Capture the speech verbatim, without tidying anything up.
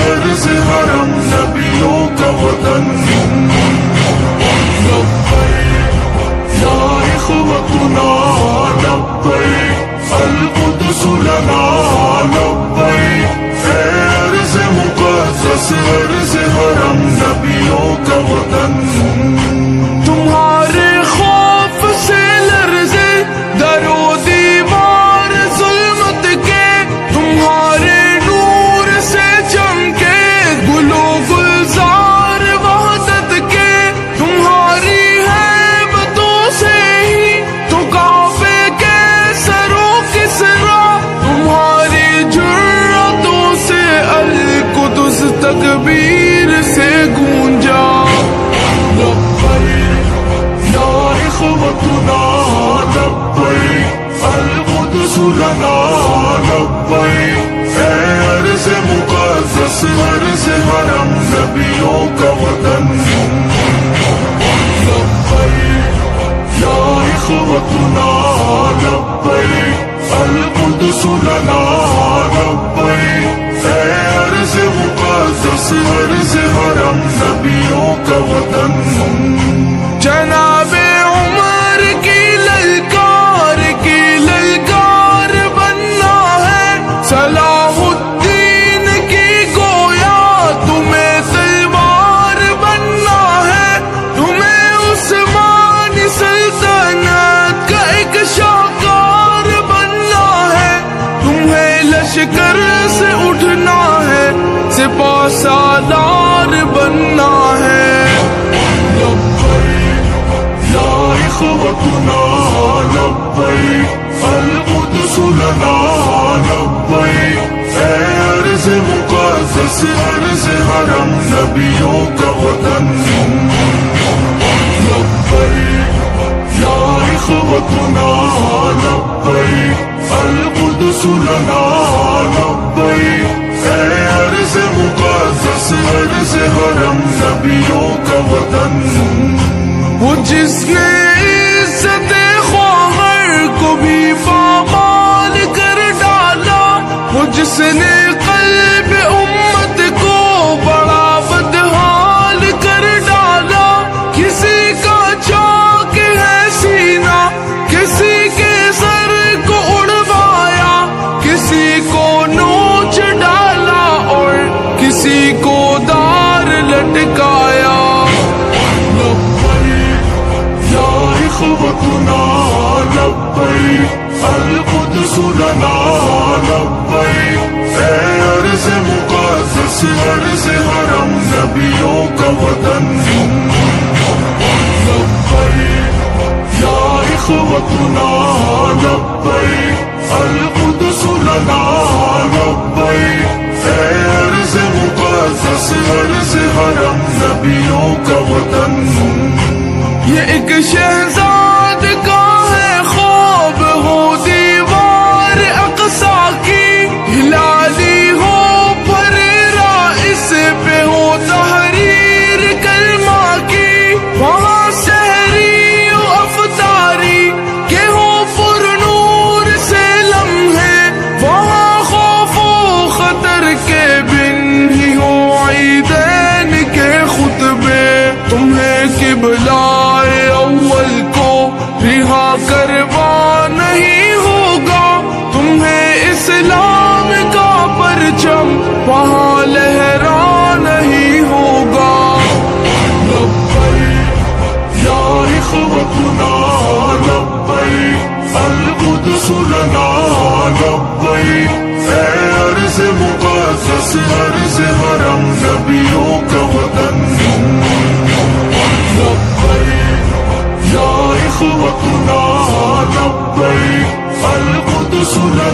عرض حرم نبیوں کا وطن لبیک یا اخوتنا لبیک القدس لنا لبیک اے عرض مقدس عرض حرم نبیوں کا وطن تمہارے خوف سے لرزے در و دیوار ظلمت کے تمہارے نور سے چمکے گل و گلزار وحدت کے تمہاری ہیبتوں سے ہی تو کعبے کے سرو کسرا تمہاری جرأتوں سے القدس تکبیر سے گونجا اخوتنا لبیک القدس لنا لبیک اے عرض مقدس عرض حرم نبیوں کا وطن لبیک یا اخوتنا لبیک القدس لنا لبیک اے عرض مقدس عرض حرم نبیوں کا وطن جناب عمر کی للکار کی للکار بننا ہے صلاح الدین کی گویا تمہیں تلوار بننا ہے تمہیں عثمانی سلطنت کا ایک شاہکار بننا ہے تمہیں لشکر سے اٹھنا ہے سپاہ سالار بننا ہے اخوتنا لبیک القدس لنا لبیک اے عرض مقدس عرض حرم نبیوں کا وطن لبیک یا اخوتنا لبیک القدس لنا لبیک اے عرض مقدس عرض حرم نبیوں کا وطن وہ جس نے عزت خواہر کو بھی پامال کر ڈالا وہ جس نے قلب امت کو بڑا بدحال کر ڈالا کسی کا چاک ہے سینہ کسی کے سر کو اڑوایا کسی کو نوچ ڈالا اور کسی کو دار لٹکایا اخوتنا لبیک القدس لنا لبیک اے عرض مقدس عرض حرم نبیوں کا وطن لبیک یا اخوتنا لبیک القدس لنا لبیک اے عرض مقدس عرض حرم نبیوں کا وطن یہ ایک شہزاد کا ہے خواب ہو دیوار اقصی کی ہلالی ہو پھریرا اس پہ ہو تحریر کلمہ کی وہاں سحری و افطاری کے ہو پر نور سے لمحے وہاں خوف و خطر کے بن ہی ہو عیدین کے خطبے تمہیں قبلہ اول کو رہا کروا نہیں ہوگا تمہیں اسلام کا پرچم وہاں لہرا نہیں ہوگا لبیک یا اخوتنا لبیک القدس لنا لبیک اے عرض مقدس عرض حرم نبیوں کا وطن یا اخوتنا لبیک القدس لنا